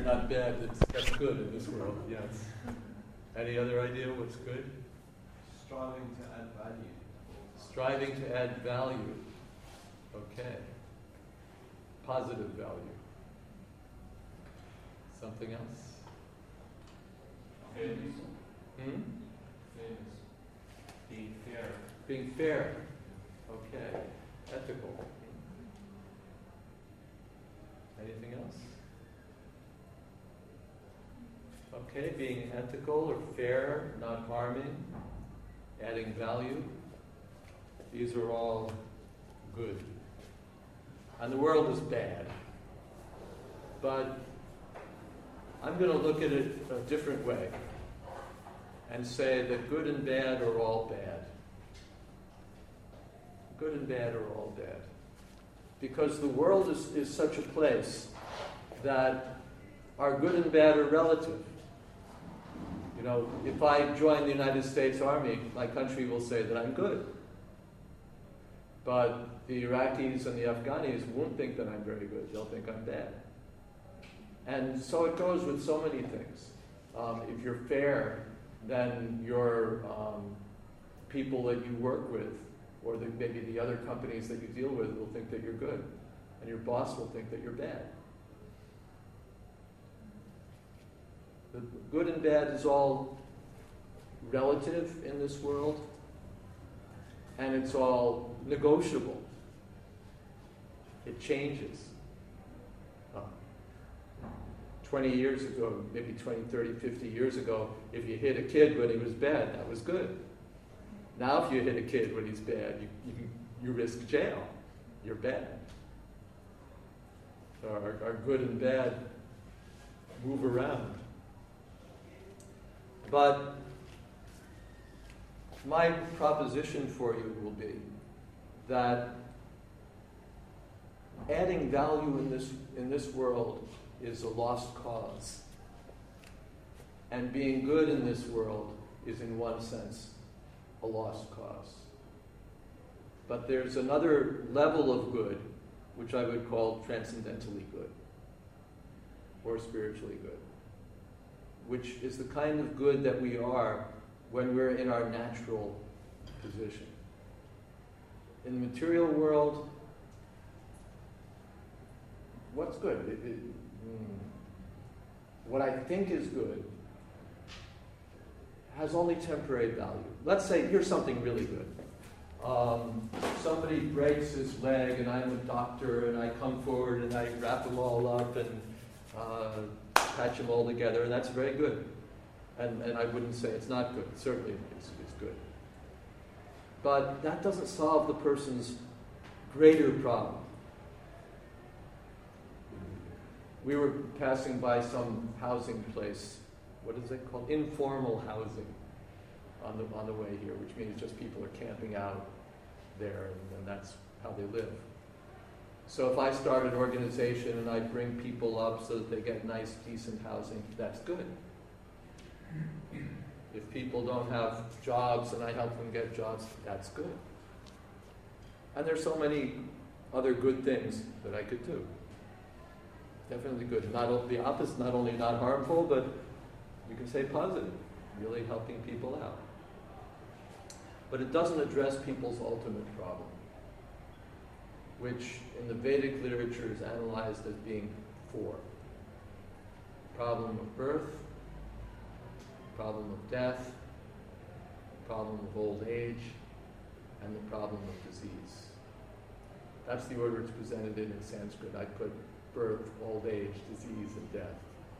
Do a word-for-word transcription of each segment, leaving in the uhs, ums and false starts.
not bad. That's, that's good in this world, yes. Any other idea what's good? Striving to add value. Striving to add value. Okay. Positive value. Something else? Fairness. Hmm? Fairness. Being fair. Being fair. Okay. Ethical. Anything else? Okay, being ethical or fair, not harming, adding value. These are all good. And the world is bad. But I'm going to look at it a different way and say that good and bad are all bad. Good and bad are all bad. Because the world is, is such a place that our good and bad are relative. You know, if I join the United States Army, my country will say that I'm good. But the Iraqis and the Afghanis won't think that I'm very good. They'll think I'm bad. And so it goes with so many things. Um, if you're fair, then your um, people that you work with, or the, maybe the other companies that you deal with, will think that you're good. And your boss will think that you're bad. The good and bad is all relative in this world, and it's all negotiable. It changes. Uh, twenty years ago, maybe twenty, thirty, fifty years ago, if you hit a kid when he was bad, that was good. Now if you hit a kid when he's bad, you, you, you risk jail. You're bad. So our, our good and bad move around. But my proposition for you will be that adding value in this, in this world is a lost cause. And being good in this world is, in one sense, a lost cause. But there's another level of good, which I would call transcendentally good, or spiritually good, which is the kind of good that we are when we're in our natural position. In the material world, what's good? It, it, mm, what I think is good has only temporary value. Let's say, here's something really good. Um, somebody breaks his leg, and I'm a doctor, and I come forward and I wrap them all up and uh, patch them all together, and that's very good. And, and I wouldn't say it's not good. Certainly it's, it's good. But that doesn't solve the person's greater problem. We were passing by some housing place. What is it called? Informal housing on the on the way here, which means just people are camping out there, and, and that's how they live. So if I start an organization and I bring people up so that they get nice, decent housing, that's good. If people don't have jobs and I help them get jobs, that's good. And there's so many other good things that I could do. Definitely good. Not the opposite, not only not harmful, but you can say positive, really helping people out. But it doesn't address people's ultimate problem, which in the Vedic literature is analyzed as being four. Problem of birth, problem of death, problem of old age, and the problem of disease. That's the order it's presented in in Sanskrit. I put birth, old age, disease, and death.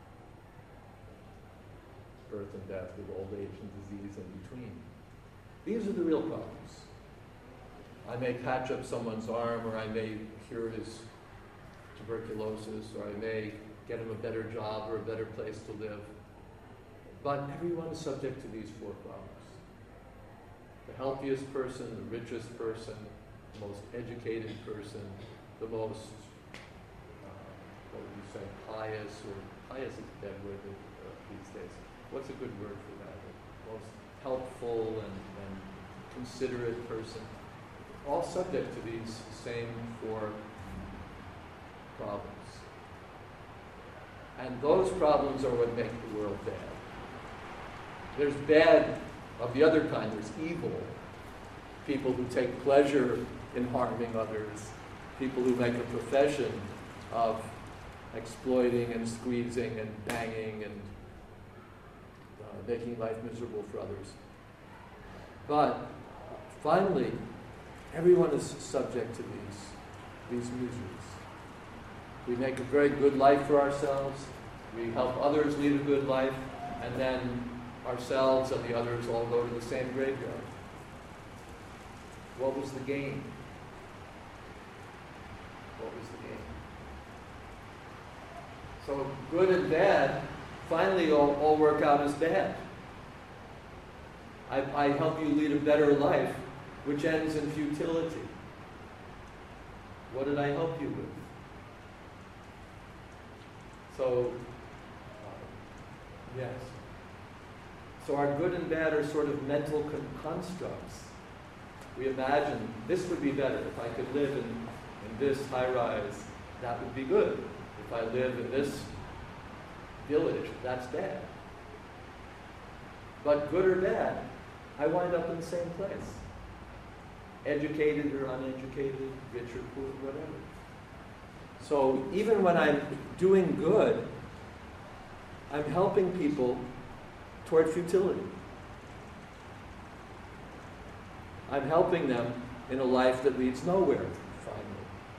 Birth and death with old age and disease in between. These are the real problems. I may patch up someone's arm, or I may cure his tuberculosis, or I may get him a better job or a better place to live. But everyone is subject to these four problems. The healthiest person, the richest person, the most educated person, the most, uh, what would you say, pious, or pious is a dead word uh, these days. What's a good word for that? The most helpful and, and considerate person. All subject to these same four problems. And those problems are what make the world bad. There's bad of the other kind. There's evil. People who take pleasure in harming others. People who make a profession of exploiting and squeezing and banging and uh, making life miserable for others. But finally, everyone is subject to these, these miseries. We make a very good life for ourselves. We help others lead a good life. And then ourselves and the others all go to the same graveyard. What was the gain? What was the gain? So good and bad finally all, all work out as bad. I, I help you lead a better life, which ends in futility. What did I help you with? So, uh, yes. So our good and bad are sort of mental con- constructs. We imagine this would be better. If I could live in, in this high rise, that would be good. If I live in this village, that's bad. But good or bad, I wind up in the same place. Educated or uneducated, rich or poor, whatever. So even when I'm doing good, I'm helping people toward futility. I'm helping them in a life that leads nowhere, finally.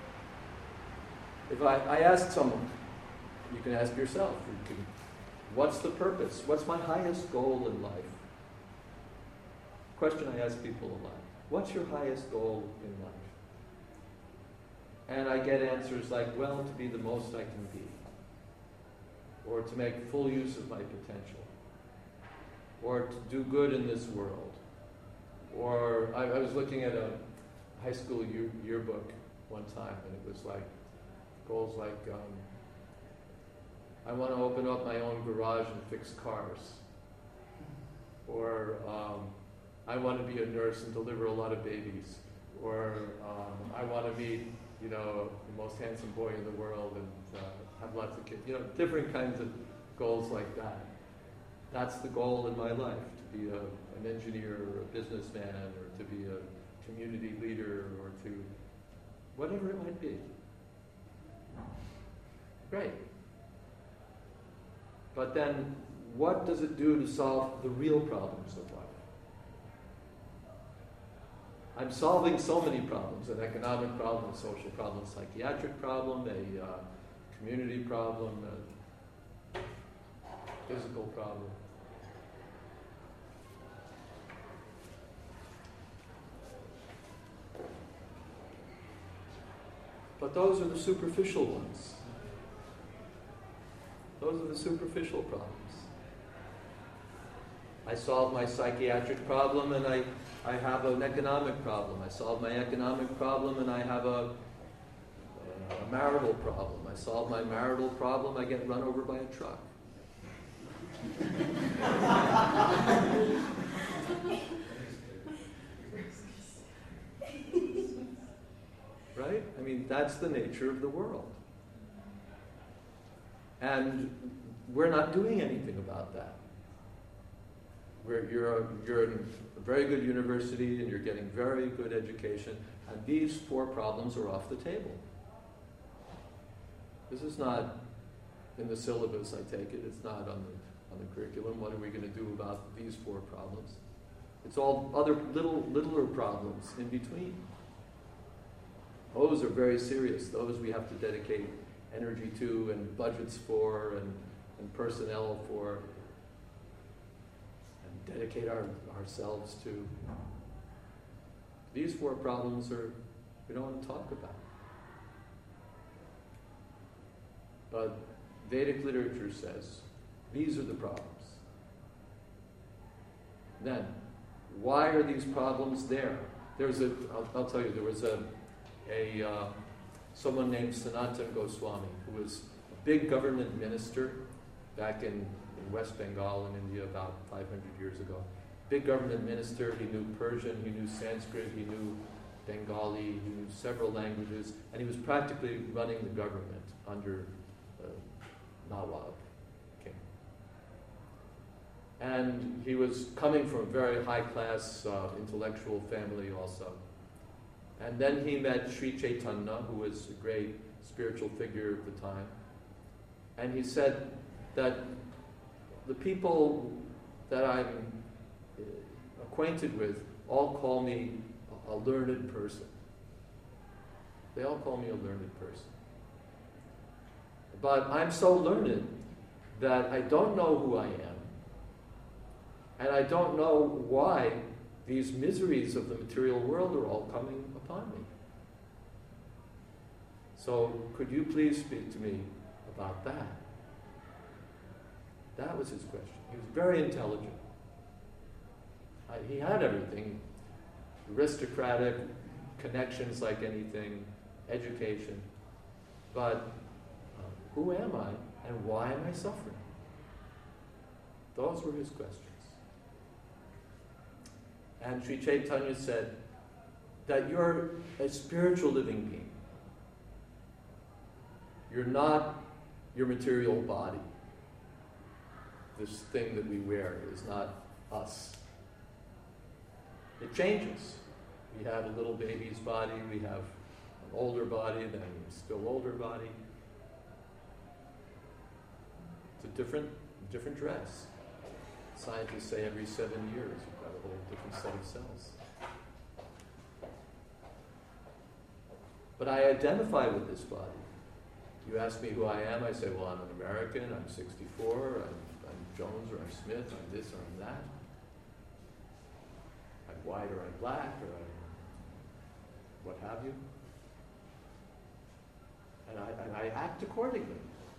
If I, I ask someone, you can ask yourself, you can, what's the purpose? What's my highest goal in life? Question I ask people a lot. What's your highest goal in life? And I get answers like, well, to be the most I can be. Or to make full use of my potential. Or to do good in this world. Or I, I was looking at a high school year, yearbook one time, and it was like, goals like, um, I want to open up my own garage and fix cars. Or um, I want to be a nurse and deliver a lot of babies. Or um, I want to meet, you know, the most handsome boy in the world and uh, have lots of kids. You know, different kinds of goals like that. That's the goal in my life, to be a, an engineer or a businessman or to be a community leader or to whatever it might be. Great. But then what does it do to solve the real problems of life? I'm solving so many problems, an economic problem, a social problem, a psychiatric problem, a uh, community problem, a physical problem. But those are the superficial ones. Those are the superficial problems. I solve my psychiatric problem and I, I have an economic problem. I solve my economic problem and I have a, a marital problem. I solve my marital problem, I get run over by a truck. Right? I mean, that's the nature of the world. And we're not doing anything about that. We're, you're, a, you're in a very good university and you're getting very good education, and these four problems are off the table. This is not in the syllabus, I take it. It's not on the, on the curriculum. What are we going to do about these four problems? It's all other little, littler problems in between. Those are very serious. Those we have to dedicate energy to and budgets for and, and personnel for and dedicate our, ourselves to. These four problems are, we don't want to talk about. But Vedic literature says these are the problems. Then, why are these problems there? There's a, I'll, I'll tell you, there was a, a uh, someone named Sanatana Goswami, who was a big government minister back in, in West Bengal in India about five hundred years ago. Big government minister, he knew Persian, he knew Sanskrit, he knew Bengali, he knew several languages, and he was practically running the government under uh, Nawab king. And he was coming from a very high-class uh, intellectual family also. And then he met Sri Chaitanya, who was a great spiritual figure of the time. And he said that the people that I'm uh, acquainted with all call me a, a learned person. They all call me a learned person. But I'm so learned that I don't know who I am. And I don't know why these miseries of the material world are all coming upon me. So could you please speak to me about that? That was his question. He was very intelligent. I, he had everything. Aristocratic, connections like anything, education. But uh, who am I and why am I suffering? Those were his questions. And Sri Chaitanya said that you're a spiritual living being. You're not your material body. This thing that we wear is not us. It changes. We have a little baby's body, we have an older body, then a still older body. It's a different, different dress. Scientists say every seven years you've got a whole different set of cells. But I identify with this body. You ask me who I am, I say, well, I'm an American, I'm sixty-four, I'm, I'm Jones or I'm Smith, I'm this or I'm that. I'm white or I'm black or I'm what have you. And I, and I act accordingly.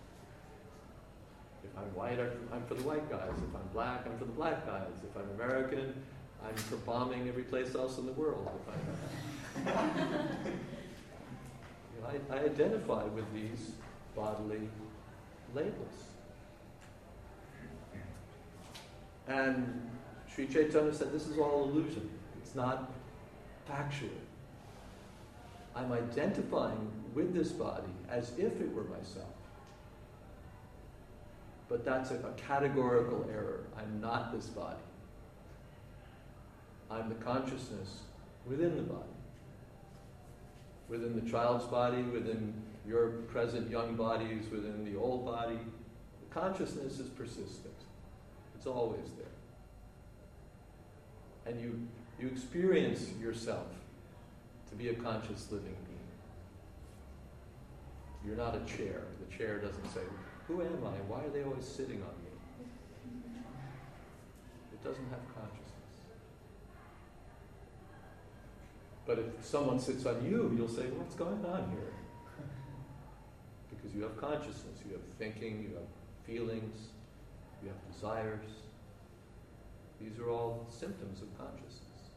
If I'm white, I'm for the white guys. If I'm black, I'm for the black guys. If I'm American, I'm for bombing every place else in the world. If I'm, you know, I, I identify with these bodily labels. And Sri Chaitanya said, this is all illusion. It's not factual. I'm identifying with this body as if it were myself. But that's a, a categorical error. I'm not this body. I'm the consciousness within the body. Within the child's body, within your present young bodies, within the old body. The consciousness is persistent. It's always there. And you, you experience yourself to be a conscious living being. You're not a chair. The chair doesn't say, who am I? Why are they always sitting on me? It doesn't have consciousness. But if someone sits on you, you'll say, what's going on here? Because you have consciousness, you have thinking, you have feelings, you have desires. These are all symptoms of consciousness.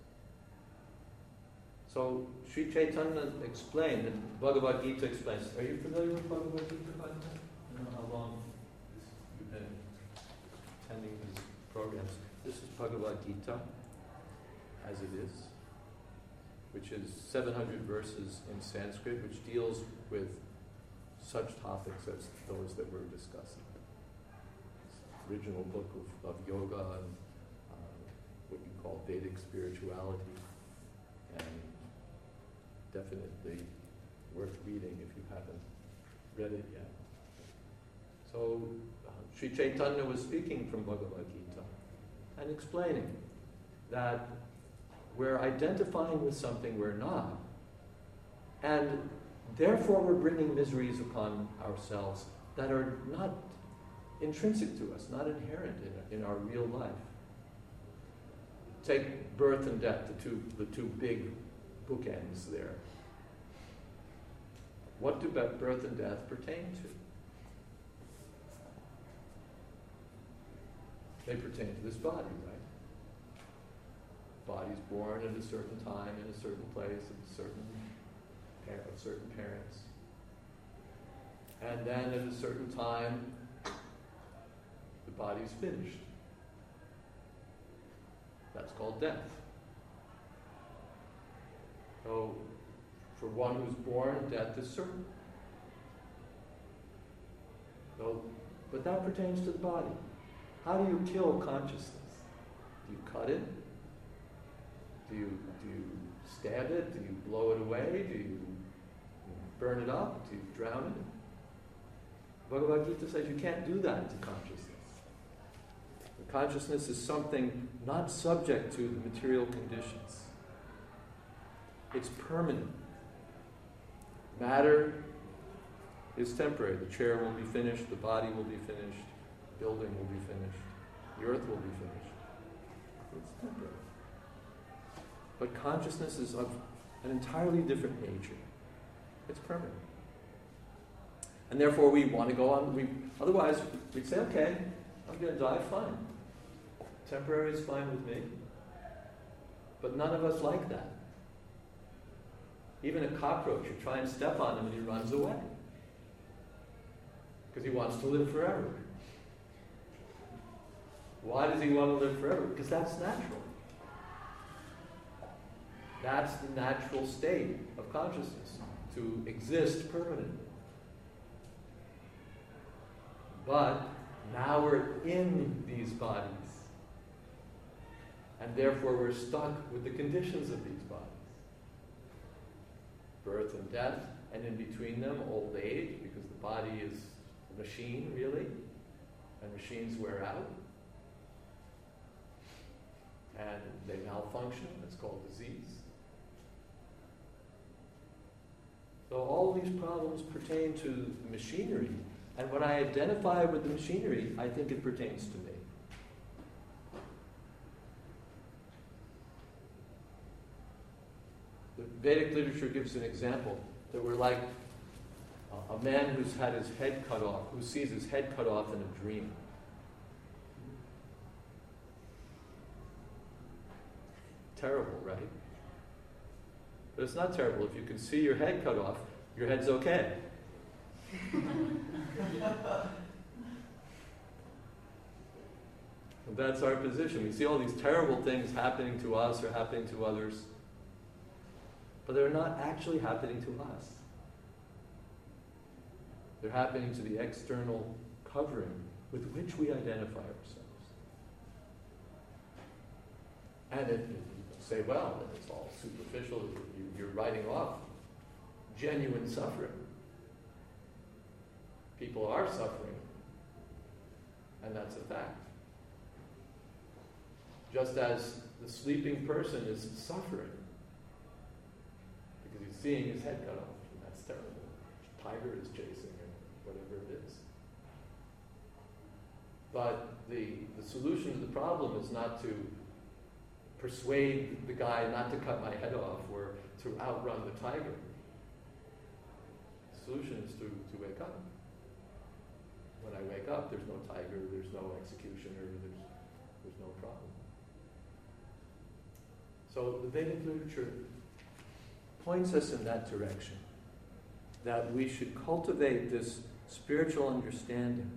So Sri Chaitanya explained, and Bhagavad Gita explains. Are you familiar with Bhagavad Gita, by the way? I don't know how long you've been attending these programs. This is Bhagavad Gita, as it is, which is seven hundred verses in Sanskrit, which deals with such topics as those that we're discussing. It's the original book of, of yoga and uh, what you call Vedic spirituality, and definitely worth reading if you haven't read it yet. So uh, Sri Chaitanya was speaking from Bhagavad Gita and explaining that we're identifying with something we're not, and therefore we're bringing miseries upon ourselves that are not intrinsic to us, not inherent in, in our real life. Take birth and death, the two, the two big bookends there. What do birth and death pertain to? They pertain to this body, right? Body's born at a certain time, in a certain place, of certain, of certain parents. And then at a certain time, the body's finished. That's called death. So, for one who's born, death is certain. So, But that pertains to the body. How do you kill consciousness? Do you cut it? Do you, do you stab it? Do you blow it away? Do you burn it up? Do you drown it? Bhagavad Gita says you can't do that to consciousness. The consciousness is something not subject to the material conditions. It's permanent. Matter is temporary. The chair will be finished, the body will be finished, the building will be finished, the earth will be finished. It's temporary. But consciousness is of an entirely different nature. It's permanent. And therefore we want to go on, we, otherwise we'd say, okay, I'm going to die, fine. Temporary is fine with me. But none of us like that. Even a cockroach, you try and step on him and he runs away. Because he wants to live forever. Why does he want to live forever? Because that's natural. That's the natural state of consciousness, to exist permanently. But now we're in these bodies. And therefore we're stuck with the conditions of these bodies. Birth and death, and in between them, old age, because the body is a machine, really, and machines wear out. And they malfunction, it's called disease. So all these problems pertain to the machinery, and when I identify with the machinery, I think it pertains to me. The Vedic literature gives an example that we're like a, a man who's had his head cut off, who sees his head cut off in a dream. Terrible, right? But it's not terrible. If you can see your head cut off, your head's okay. And that's our position. We see all these terrible things happening to us or happening to others, but they're not actually happening to us. They're happening to the external covering with which we identify ourselves. And if you say, well, then it's all superficial, you're writing off genuine suffering. People are suffering, and that's a fact. Just as the sleeping person is suffering because he's seeing his head cut off, and that's terrible. A tiger is chasing him, whatever it is. But the, the solution to the problem is not to persuade the guy not to cut my head off or to outrun the tiger. The solution is to, to wake up. When I wake up, there's no tiger, there's no executioner, there's, there's no problem. So the Vedic literature points us in that direction, that we should cultivate this spiritual understanding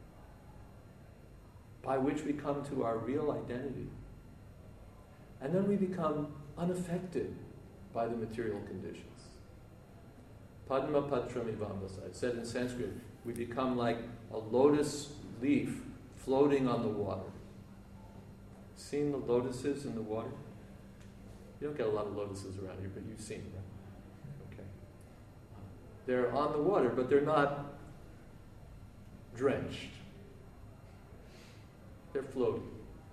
by which we come to our real identity. And then we become unaffected by the material conditions. Padma patram ivambasa. It's said in Sanskrit, we become like a lotus leaf floating on the water. Seen the lotuses in the water? You don't get a lot of lotuses around here, but you've seen them, right? Okay. They're on the water, but they're not drenched. They're floating.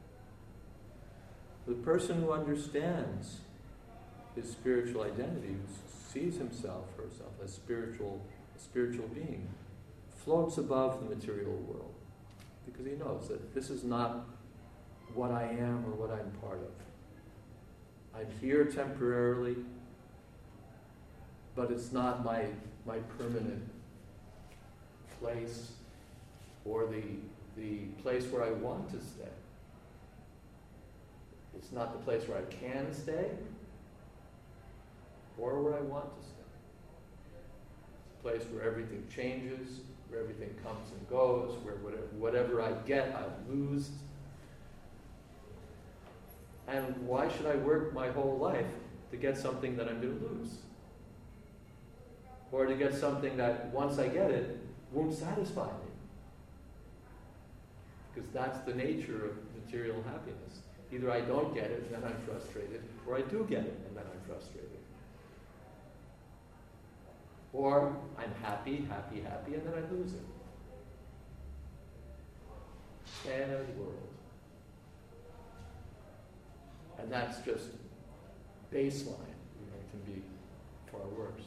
The person who understands his spiritual identity, who sees himself or herself as spiritual, a spiritual being, floats above the material world because he knows that this is not what I am or what I'm part of. I'm here temporarily, but it's not my my permanent place or the the place where I want to stay. It's not the place where I can stay or where I want to stay. It's a place where everything changes, where everything comes and goes, where whatever, whatever I get, I lose. And why should I work my whole life to get something that I'm going to lose? Or to get something that, once I get it, won't satisfy me? because that's the nature of material happiness. Either I don't get it, and then I'm frustrated, or I do get it, and then I'm frustrated. Or I'm happy, happy, happy, and then I lose it. Sad world. And that's just baseline. You know, it can be far worse.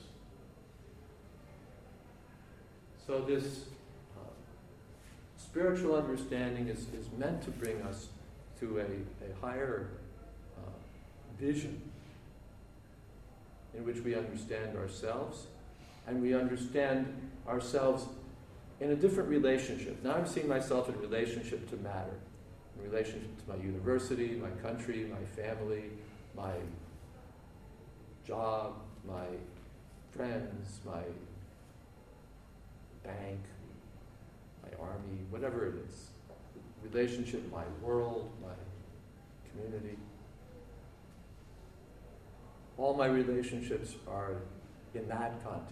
So this uh, spiritual understanding is, is meant to bring us to a, a higher uh, vision in which we understand ourselves, and we understand ourselves in a different relationship. Now I'm seeing myself in relationship to matter, in relationship to my university, my country, my family, my job, my friends, my bank, my army, whatever it is. Relationship, my world, my community. All my relationships are in that context.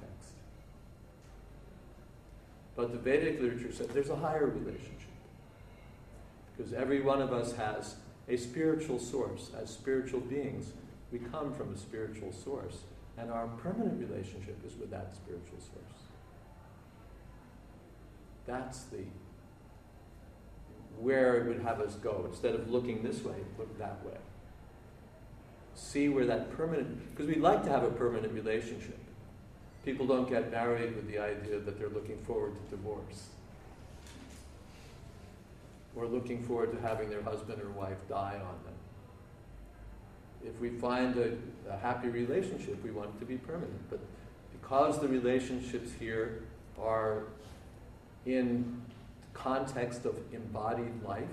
But the Vedic literature says there's a higher relationship. Because every one of us has a spiritual source. As spiritual beings, we come from a spiritual source. And our permanent relationship is with that spiritual source. That's the where it would have us go. Instead of looking this way, look that way. See where that permanent, because we'd like to have a permanent relationship. People don't get married with the idea that they're looking forward to divorce. Or looking forward to having their husband or wife die on them. If we find a, a happy relationship, we want it to be permanent. But because the relationships here are in context of embodied life,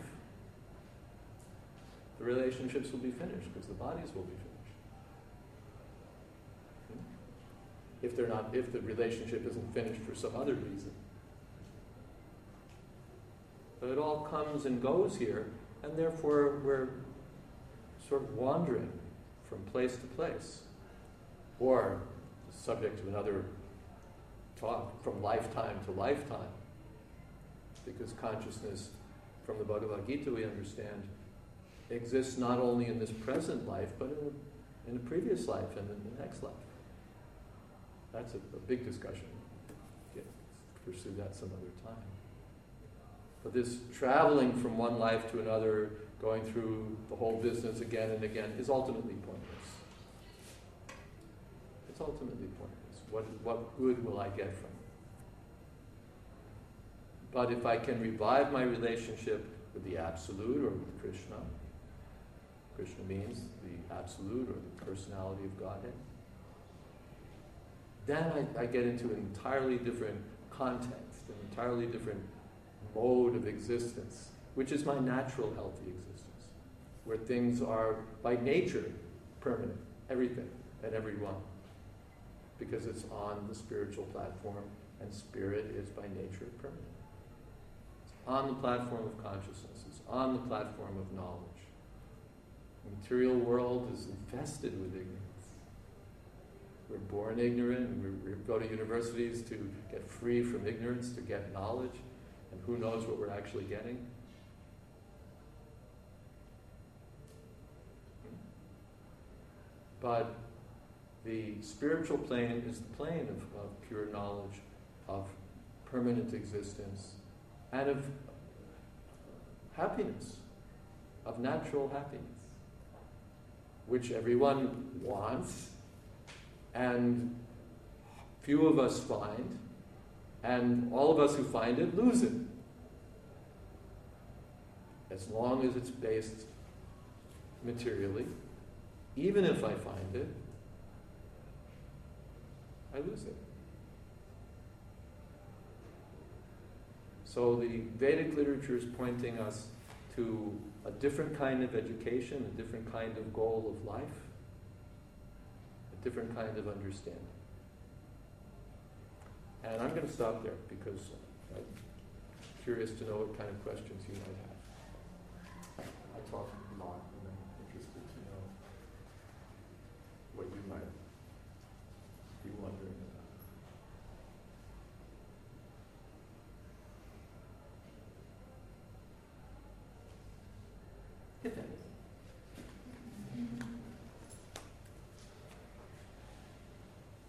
the relationships will be finished because the bodies will be finished. If they're not, if the relationship isn't finished for some other reason. But it all comes and goes here, and therefore we're sort of wandering from place to place. Or, subject to another talk, from lifetime to lifetime. Because consciousness, from the Bhagavad Gita we understand, exists not only in this present life, but in the, in the previous life and in the next life. That's a, a big discussion. Get, pursue that some other time. But this traveling from one life to another, going through the whole business again and again, is ultimately pointless. It's ultimately pointless. What, what good will I get from it? But if I can revive my relationship with the Absolute or with Krishna, Krishna means the Absolute or the personality of Godhead, then I, I get into an entirely different context, an entirely different mode of existence, which is my natural healthy existence, where things are by nature permanent, everything and everyone, because it's on the spiritual platform, and spirit is by nature permanent. It's on the platform of consciousness, it's on the platform of knowledge. The material world is infested with ignorance. We're born ignorant, and we, we go to universities to get free from ignorance, to get knowledge, and who knows what we're actually getting. But the spiritual plane is the plane of, of pure knowledge, of permanent existence, and of happiness, of natural happiness, which everyone wants, and few of us find, and all of us who find it lose it. As long as it's based materially, even if I find it, I lose it. So the Vedic literature is pointing us to a different kind of education, a different kind of goal of life, a different kind of understanding. And I'm going to stop there because I'm curious to know what kind of questions you might have. I talk a lot, and I'm interested to know what you might be wondering about.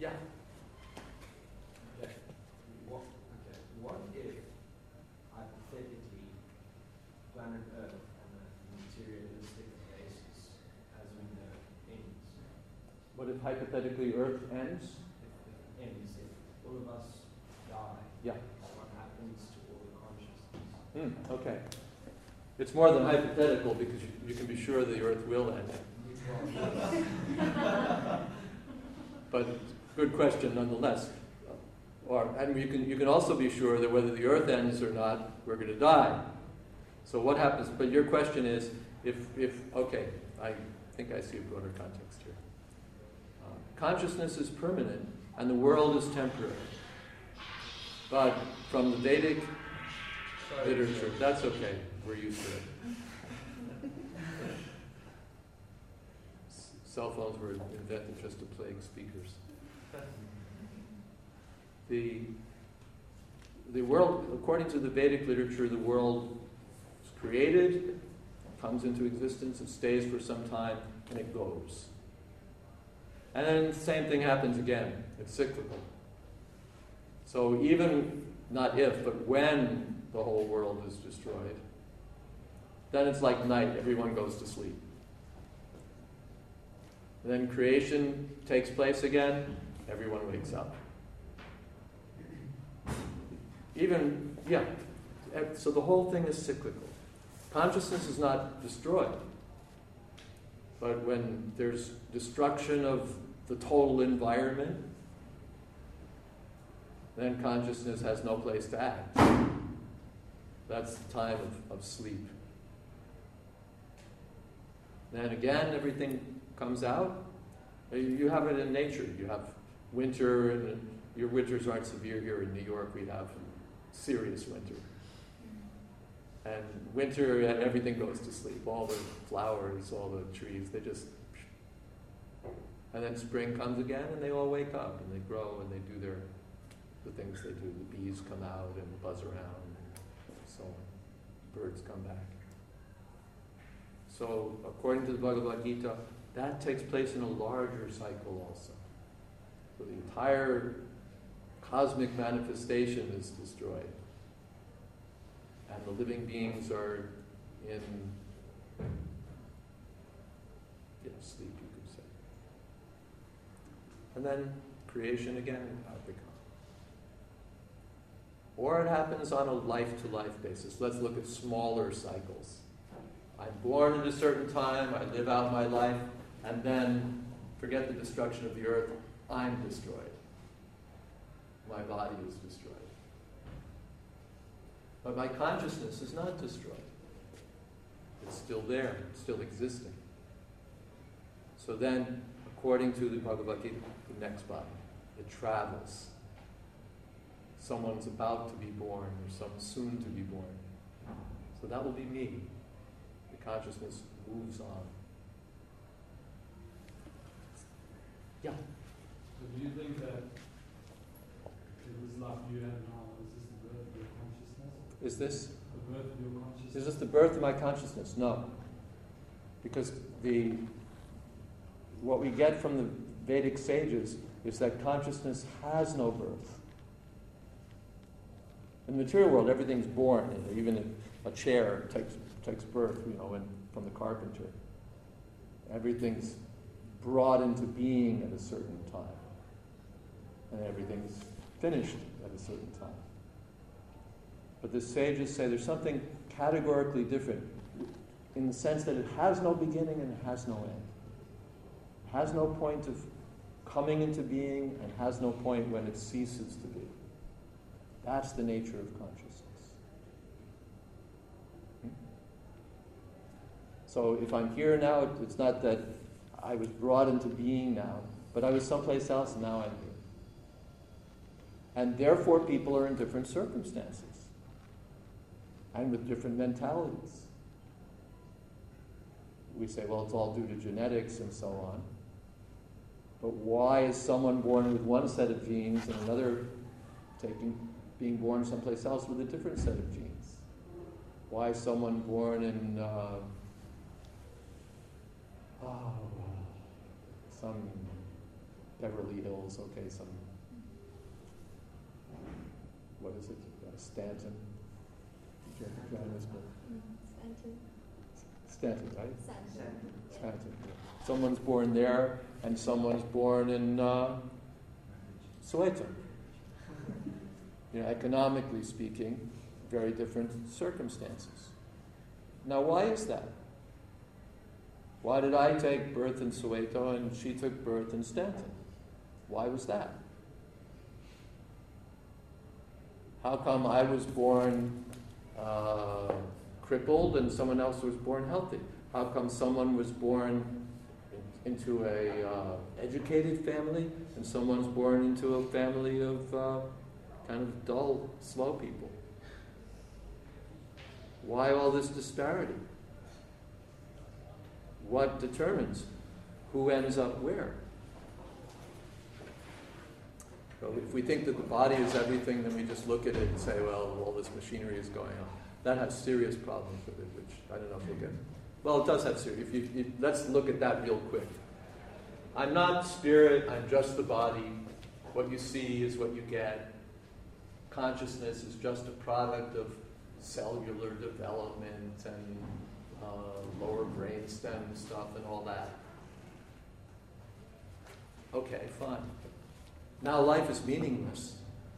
Yeah. Okay. What, okay. What if, hypothetically, planet Earth on a materialistic basis, as we know, ends? What if hypothetically Earth ends? If it ends, if all of us die, Yeah. what happens to all the consciousness? Hmm, okay. It's more than hypothetical because you, you can be sure the Earth will end. But good question nonetheless. Or, and you can, you can also be sure that whether the Earth ends or not, we're going to die. So what happens? But your question is, if, if okay, I think I see a broader context here. Uh, consciousness is permanent, and the world is temporary. But from the Vedic Sorry, literature, that's okay. We're used to it. S- Cell phones were invented just to plague speakers. The, the world, according to the Vedic literature, the world is created, comes into existence, it stays for some time, and it goes. And then the same thing happens again. It's cyclical. So even, not if, but when the whole world is destroyed, then it's like night, everyone goes to sleep. Then creation takes place again, everyone wakes up. Even, yeah, so the whole thing is cyclical. Consciousness is not destroyed. But when there's destruction of the total environment, then consciousness has no place to act. That's the time of, of sleep. Then again, everything comes out. You have it in nature. You have winter, and your winters aren't severe here in New York. We have serious winter. And winter, and everything goes to sleep. All the flowers, all the trees, they just... And then spring comes again, and they all wake up, and they grow, and they do their the things they do. The bees come out and buzz around, and so on. Birds come back. So, according to the Bhagavad Gita, that takes place in a larger cycle also. So the entire cosmic manifestation is destroyed. And the living beings are in yeah, sleep, you could say. And then creation again, out they come. Or it happens on a life-to-life basis. Let's look at smaller cycles. I'm born at a certain time, I live out my life, and then, forget the destruction of the earth, I'm destroyed. My body is destroyed. But my consciousness is not destroyed. It's still there, it's still existing. So then, according to the Bhagavad Gita, the next body, it travels. Someone's about to be born, or some soon to be born. So that will be me. The consciousness moves on. Yeah? So do you think that this life you have now, is this the birth of your consciousness? Is this? The birth of your consciousness? Is this the birth of my consciousness? No. Because the what we get from the Vedic sages is that consciousness has no birth. In the material world, everything's born. Even a chair takes takes birth, you know, in, from the carpenter. Everything's brought into being at a certain time. And everything's finished at a certain time. But the sages say there's something categorically different in the sense that it has no beginning and it has no end. It has no point of coming into being and has no point when it ceases to be. That's the nature of consciousness. Hmm? So if I'm here now, it's not that I was brought into being now, but I was someplace else and now I'm here. And therefore people are in different circumstances and with different mentalities. We say, well, it's all due to genetics and so on. But why is someone born with one set of genes and another taking, being born someplace else with a different set of genes? Why is someone born in uh, oh, some Beverly Hills, okay, some, what is it, uh, Stanton? Did you have to try this book? Stanton. Stanton, right? Stanton. Stanton, yeah. Someone's born there, and someone's born in uh, Soweto. You know, economically speaking, very different circumstances. Now, why is that? Why did I take birth in Soweto and she took birth in Stanton? Why was that? How come I was born uh, crippled and someone else was born healthy? How come someone was born into a uh, educated family and someone's born into a family of uh, kind of dull, slow people? Why all this disparity? What determines who ends up where? So if we think that the body is everything, then we just look at it and say, well, all this machinery is going on. That has serious problems with it, which I don't know if we'll get. Well, it does have serious. If you, if, let's look at that real quick. I'm not spirit, I'm just the body. What you see is what you get. Consciousness is just a product of cellular development and uh, lower brainstem stuff and all that. Okay, fine. Now life is meaningless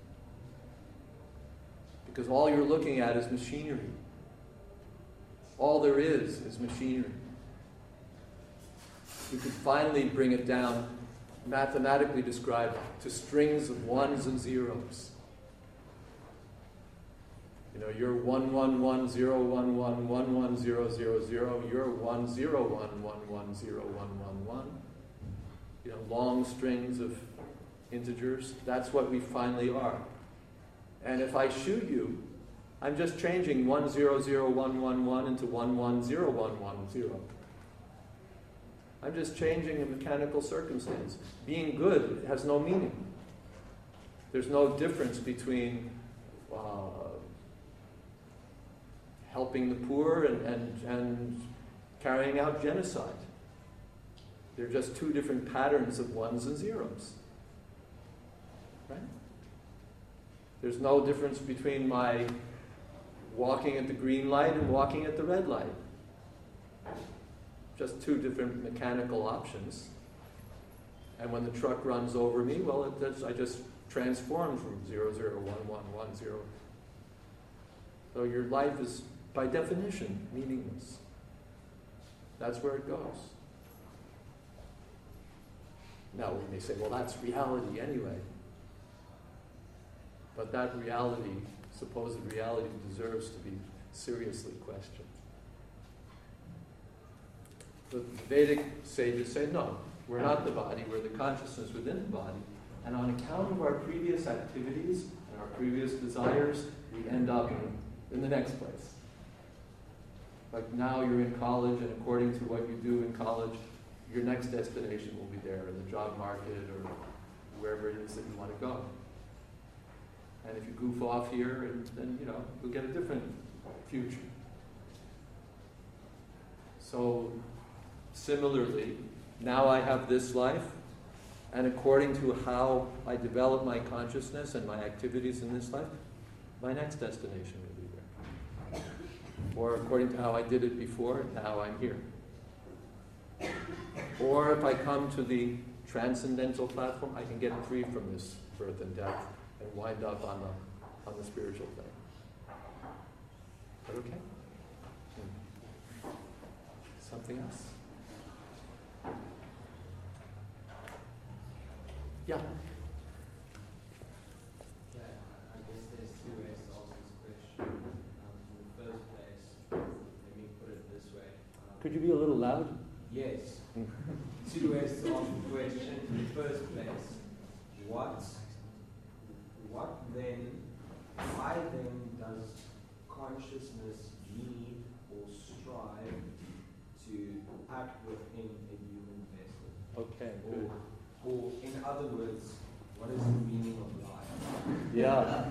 because all you're looking at is machinery. All there is is machinery. You could finally bring it down, mathematically described, to strings of ones and zeros. You know, you're one one one zero one one one one zero zero zero. You're one zero one one one zero one one one. You know, long strings of integers. That's what we finally are. And if I shoot you, I'm just changing one zero zero one one one into one one zero one one zero. I'm just changing a mechanical circumstance. Being good has no meaning. There's no difference between uh, helping the poor and, and, and carrying out genocide. They're just two different patterns of ones and zeros. Right? There's no difference between my walking at the green light and walking at the red light. Just two different mechanical options. And when the truck runs over me, well, it, that's, I just transform from zero zero one one one zero. So your life is, by definition, meaningless. That's where it goes. Now we may say, well, that's reality anyway. But that reality, supposed reality, deserves to be seriously questioned. The Vedic sages say, no, we're not the body, we're the consciousness within the body. And on account of our previous activities and our previous desires, we end up in, in the next place. Like now you're in college, and according to what you do in college, your next destination will be there, in the job market or wherever it is that you want to go. And if you goof off here, and then, you know, you'll get a different future. So, similarly, now I have this life, and according to how I develop my consciousness and my activities in this life, my next destination will be there. Or according to how I did it before, now I'm here. Or if I come to the transcendental platform, I can get free from this birth and death and wind up on the on the spiritual thing. Is that okay? Hmm. Something else? Yeah. Yeah, I guess there's two ways to answer this question. Um, in the first place, let me put it this way. Um, Could you be a little loud? Yes. Two ways to answer the question. In the first place, what, what then, why then does consciousness need or strive to act within a human vessel? Okay, good. Or, or in other words, what is the meaning of life? Yeah.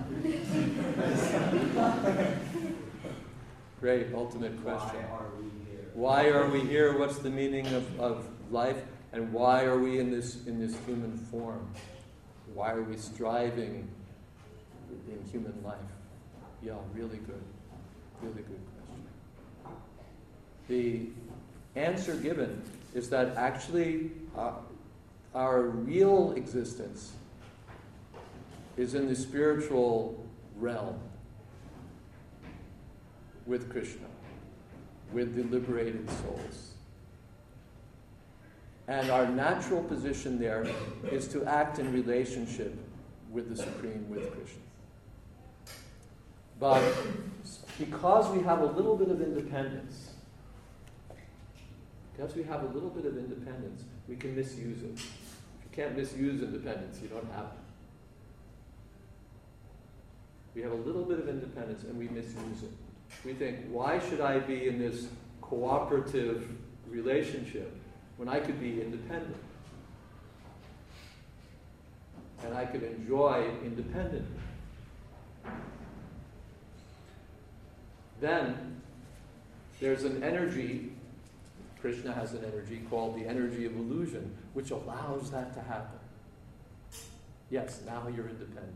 Great, ultimate question. Why are we here? Why are we here? What's the meaning of, of life? And why are we in this in this human form? Why are we striving in human life? Yeah, really good. Really good question. The answer given is that actually uh, our real existence is in the spiritual realm with Krishna, with the liberated souls. And our natural position there is to act in relationship with the Supreme, with Krishna. But because we have a little bit of independence, because we have a little bit of independence, we can misuse it. If you can't misuse independence, you don't have it. We have a little bit of independence and we misuse it. We think, why should I be in this cooperative relationship when I could be independent? And I could enjoy independently. Then there's an energy, Krishna has an energy called the energy of illusion, which allows that to happen. Yes, now you're independent.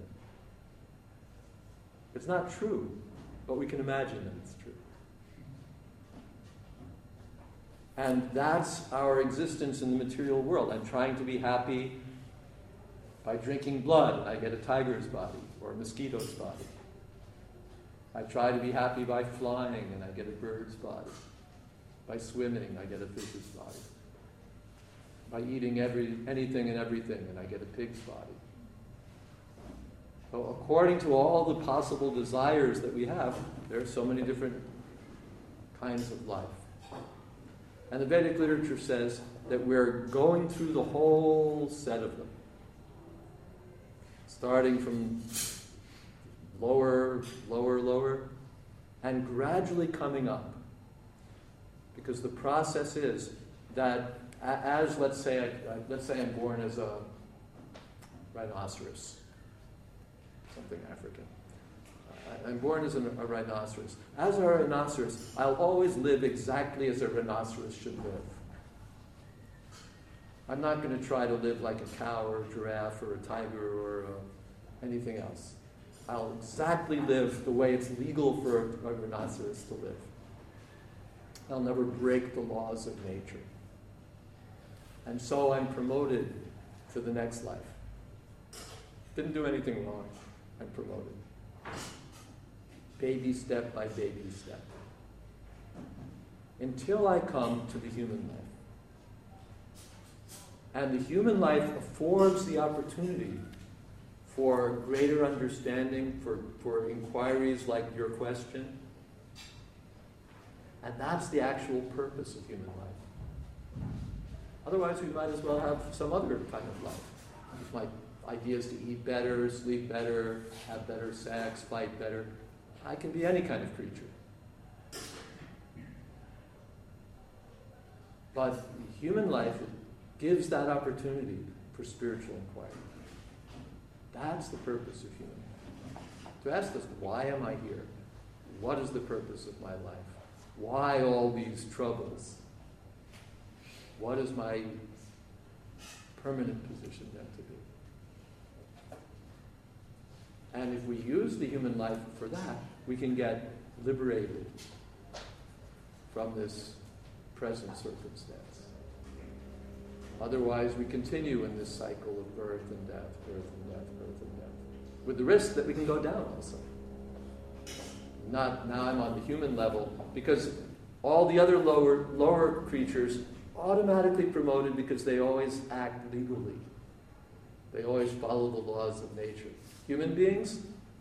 It's not true, but we can imagine that it's true. And that's our existence in the material world. I'm trying to be happy by drinking blood, and I get a tiger's body or a mosquito's body. I try to be happy by flying, and I get a bird's body. By swimming, I get a fish's body. By eating every anything and everything, and I get a pig's body. So according to all the possible desires that we have, there are so many different kinds of life. And the Vedic literature says that we're going through the whole set of them. Starting from lower, lower, lower, and gradually coming up. Because the process is that as, let's say, I, let's say I'm born as a rhinoceros, something African. I'm born as a, a rhinoceros. As a rhinoceros, I'll always live exactly as a rhinoceros should live. I'm not going to try to live like a cow or a giraffe or a tiger or uh, anything else. I'll exactly live the way it's legal for a, a rhinoceros to live. I'll never break the laws of nature. And so I'm promoted to the next life. Didn't do anything wrong. I'm promoted. Baby step by baby step. Until I come to the human life. And the human life affords the opportunity for greater understanding, for, for inquiries like your question. And that's the actual purpose of human life. Otherwise, we might as well have some other kind of life. Like ideas to eat better, sleep better, have better sex, fight better. I can be any kind of creature. But human life gives that opportunity for spiritual inquiry. That's the purpose of human life. To ask us, why am I here? What is the purpose of my life? Why all these troubles? What is my permanent position then to be? And if we use the human life for that, we can get liberated from this present circumstance. Otherwise, we continue in this cycle of birth and death, birth and death, birth and death, with the risk that we can go down also. Not now I'm on the human level, because all the other lower lower creatures automatically promoted because they always act legally. They always follow the laws of nature. Human beings,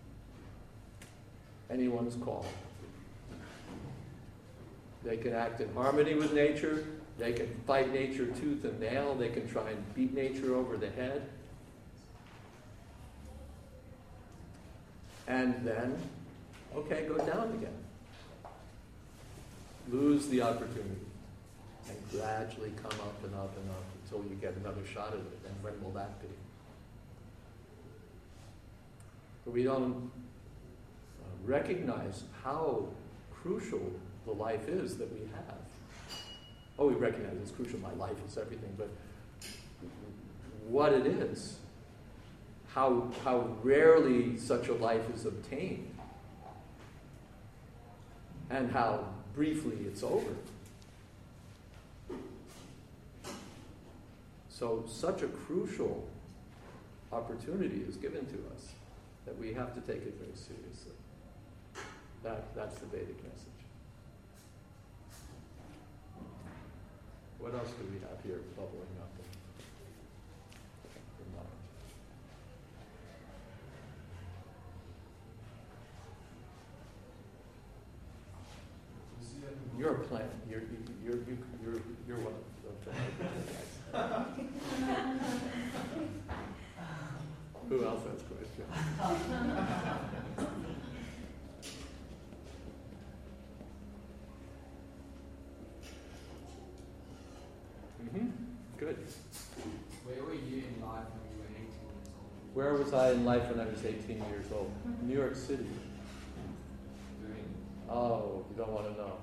anyone's call. They can act in harmony with nature. They can fight nature tooth and nail. They can try and beat nature over the head. And then, okay, go down again. Lose the opportunity. And gradually come up and up and up until you get another shot at it. And when will that be? But we don't uh, recognize how crucial the life is that we have. Oh, we recognize it's crucial. My life is everything. But what it is, how, how rarely such a life is obtained, and how briefly it's over. So such a crucial opportunity is given to us that we have to take it very seriously. That, that's the Vedic message. What else do we have here bubbling up in your mind? You see that in the You're a book? plant. You're you're you're you're you're one of the guys. Who else has questions? Mm-hmm. Good. Where were you in life when you were eighteen years old? Where was I in life when I was eighteen years old? New York City. Doing? Oh, you don't want to know.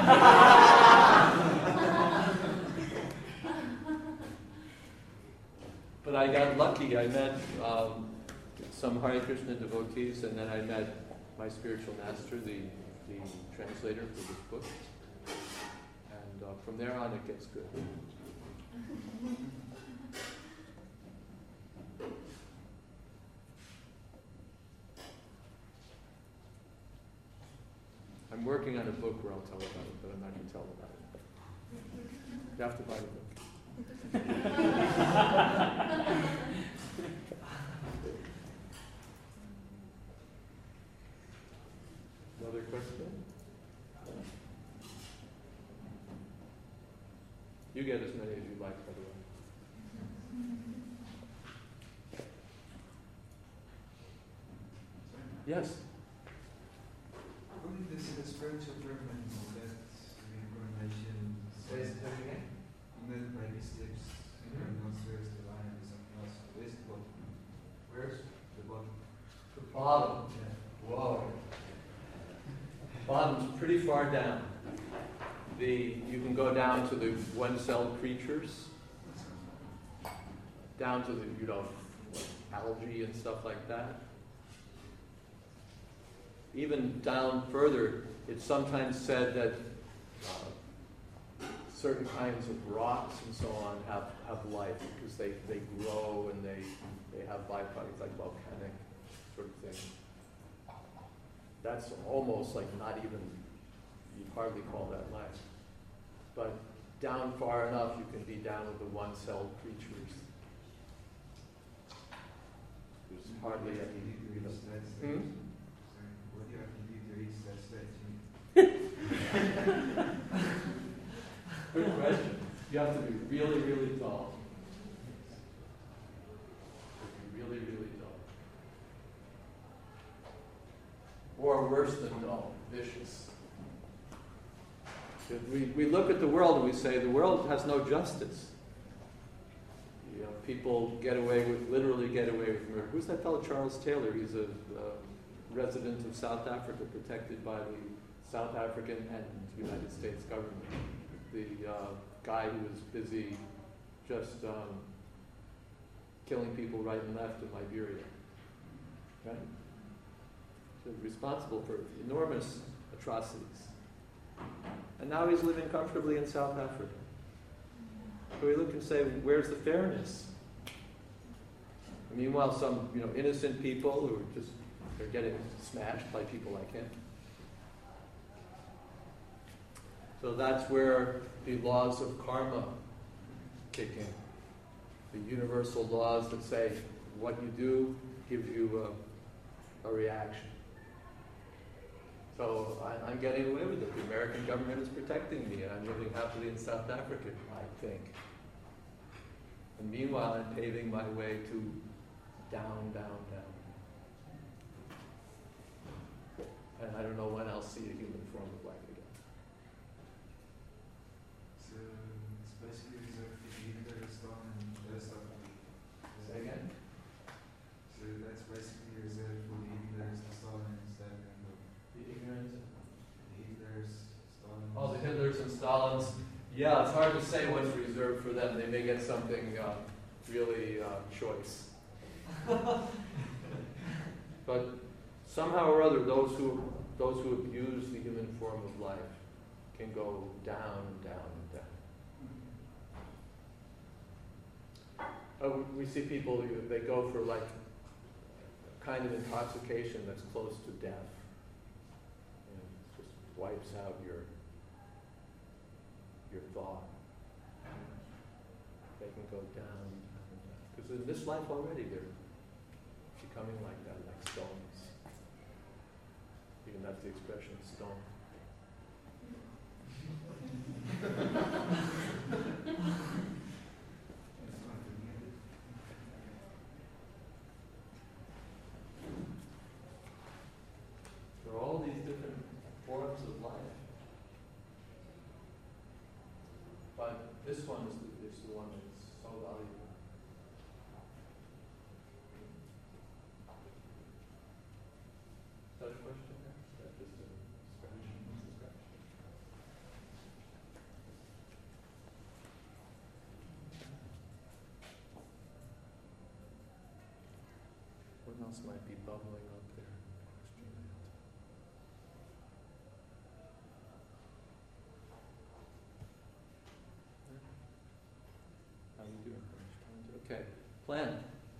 But I got lucky. I met um, some Hare Krishna devotees, and then I met my spiritual master, the, the translator for this book. And uh, from there on, it gets good. I'm working on a book where I'll tell about it, but I'm not going to tell about it. You have to buy the book. Another question? You get as many as you like, by the way. Yes? Only this is a spiritual pyramid that reincarnation Say it again. and then baby steps Mhm. and not where's the line or something else. Where's the bottom? Where's The bottom. the bottom? Whoa. Bottom's pretty far down. The you can go down to the one-celled creatures, down to the you know algae and stuff like that. Even down further, it's sometimes said that uh, certain kinds of rocks and so on have, have life because they, they grow and they, they have byproducts like volcanic sort of thing. That's almost like not even, you'd hardly call that life. But down far enough, you can be down with the one-celled creatures. There's hardly any, you know. Hmm? What do you have to do to reach that stage? Good question. You have to be really, really tall. Be really, really tall. Or worse than tall, vicious. If we, we look at the world and we say the world has no justice. You know, people get away with, literally get away with murder. Who's that fellow, Charles Taylor? He's a uh, resident of South Africa, protected by the South African and United States government. The uh, guy who was busy just um, killing people right and left in Liberia. Right? So responsible for enormous atrocities. And now he's living comfortably in South Africa. So we look and say, where's the fairness? And meanwhile, some you know innocent people who are just they're getting smashed by people like him. So that's where the laws of karma kick in. The universal laws that say what you do gives you a, a reaction. So I, I'm getting away with it. The American government is protecting me, and I'm living happily in South Africa, I think. And meanwhile, I'm paving my way to down, down, down. And I don't know when I'll see a human form of life again. So it's basically reserved for Hitler, Stalin, and those stuff. Say again? So that's basically reserved for the Hitlers, the Stalins, that kind of The ignorance. the Hitlers, Stalins. Oh, the Hitlers and Stalins. Yeah, it's hard to say what's reserved for them. They may get something uh, really uh, choice. But somehow or other, those who those who abuse the human form of life can go down and down and down. Oh, we see people, you- they go for like a kind of intoxication that's close to death. You know, it just wipes out your your thought. They can go down, down, and down. Because in this life already they're becoming like that, like stones. Even that's the expression, stone. There are all these different forms of life. But this one is the, is the one that's so valuable. Is that a question there? Is that just a scratch? Just a scratch? What else might be bubbling up there? How are you doing? Okay. Plan.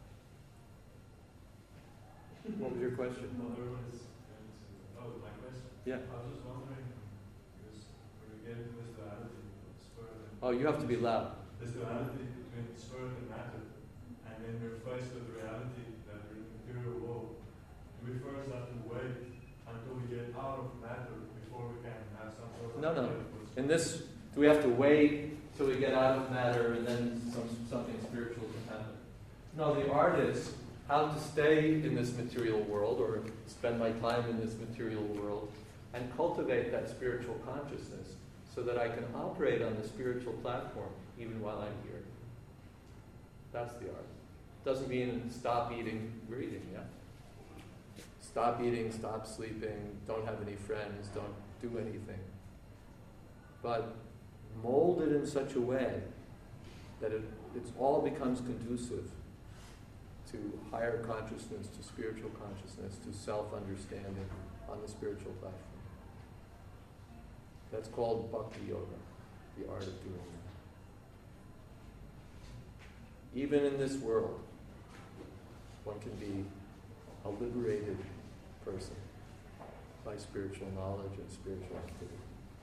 What was your question? No, everyone is going to, oh, my question? Yeah. I was just wondering, because when we get into this duality of spirit and Oh, you have to be loud. this duality between spirit and matter, and then we're faced with the reality that we're in the material world, do we first have to wait until we get out of matter before we can have some sort of No, no. idea of what's- In this, do we have to wait till we get out of matter and then some, something spiritual can happen? No, the art is how to stay in this material world or spend my time in this material world and cultivate that spiritual consciousness so that I can operate on the spiritual platform even while I'm here. That's the art. Doesn't mean stop eating, we're eating, yeah? Stop eating, stop sleeping, don't have any friends, don't do anything. But mold it in such a way that it it's all becomes conducive to higher consciousness, to spiritual consciousness, to self-understanding on the spiritual platform. That's called Bhakti Yoga, the art of doing that. Even in this world, one can be a liberated person by spiritual knowledge and spiritual activity.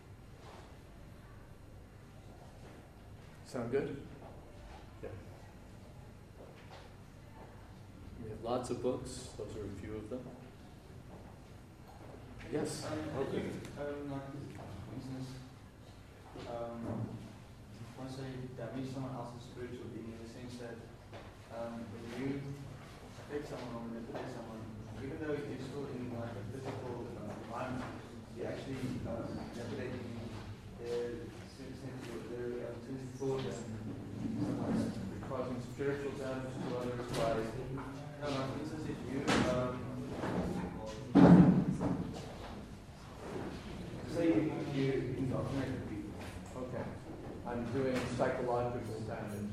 Sound good? Yeah. We have lots of books. Those are a few of them. Yes? Um, Okay. um, like, for instance, um, I want to say that means someone else's spiritual being in the sense that um, when you affect someone or manipulate someone, even though you're still in like a physical uh, environment, you're actually um, manipulating their sense of their uh, thought and someone's Causing spiritual damage to others by no, like, for instance, if you um, say you, you indoctrinate the people. okay. I'm doing psychological damage.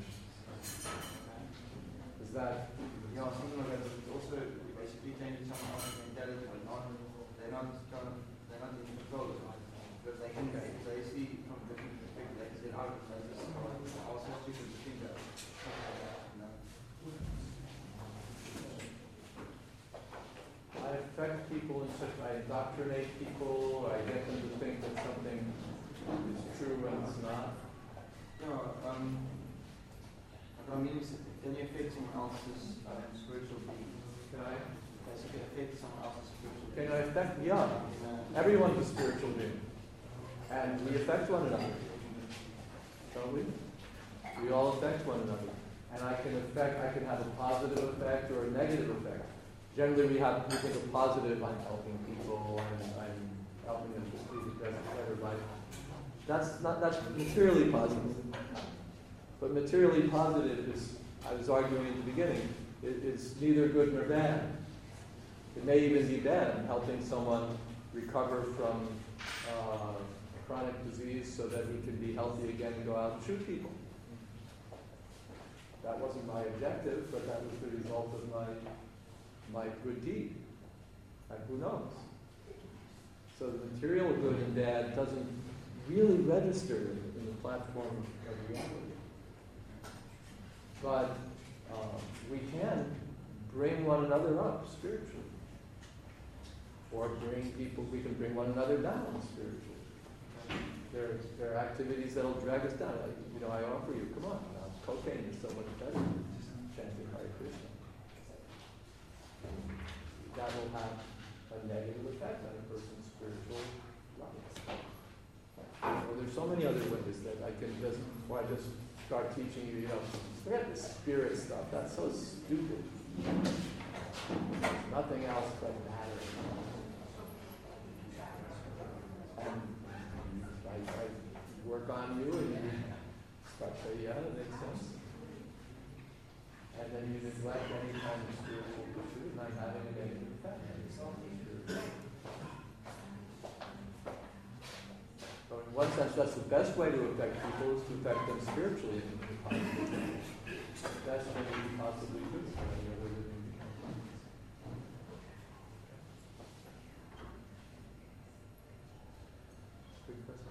Is that Yeah, something like that. But it's also basically changing someone else's mentality. They're not, they're not trying to, they're not in control of it. Because they can, Okay. they see from a different perspective, they can get out of it. They just, I'll just stupid to think that. You know? I affect people in such, I indoctrinate people, I get them to think that something is true when it's not. No, um, what I mean is, can you affect someone else's um, spiritual being? Can I? Basically affect someone else's spiritual Can being. I affect? Yeah. You know? Everyone's a spiritual being. And we affect one another. Don't we? We all affect one another. And I can affect, I can have a positive effect or a negative effect. Generally we have, we think of positive, I'm helping people, I'm, I'm helping them to lead a better life. That's not, that's materially positive. But materially positive is, I was arguing at the beginning, it, it's neither good nor bad. It may even be bad, helping someone recover from uh, a chronic disease so that he can be healthy again and go out and shoot people. That wasn't my objective, but that was the result of my, my good deed. And who knows? So the material good and bad doesn't really register in, in the platform of reality. But uh, we can bring one another up spiritually. Or bring people, we can bring one another down spiritually. There, there are activities that will drag us down. Like, you know, I offer you, come on, now, cocaine is so much better than chanting Hare Krishna. That will have a negative effect on a person's spiritual life. Well, there's so many other ways that I can just, or I just start teaching you, you know, forget the spirit stuff. That's so stupid. There's nothing else but matter. And I, I work on you and you start to say, yeah, that makes sense. And then you neglect any kind of spiritual pursuit, not having a negative effect on yourself. So in one sense, that's the best way to affect people, is to affect them spiritually in a positive way. The best thing you can possibly do for any other living being. Good question.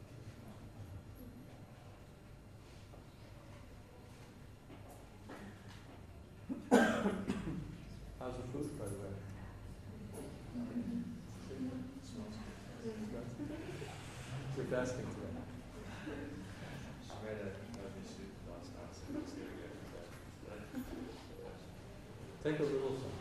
How's the food, by the way? You're fasting today. Take a little something.